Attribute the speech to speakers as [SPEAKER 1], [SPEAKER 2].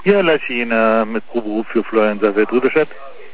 [SPEAKER 1] Ja, Lassina mit Proberuf für Florian Safed Rüderstadt.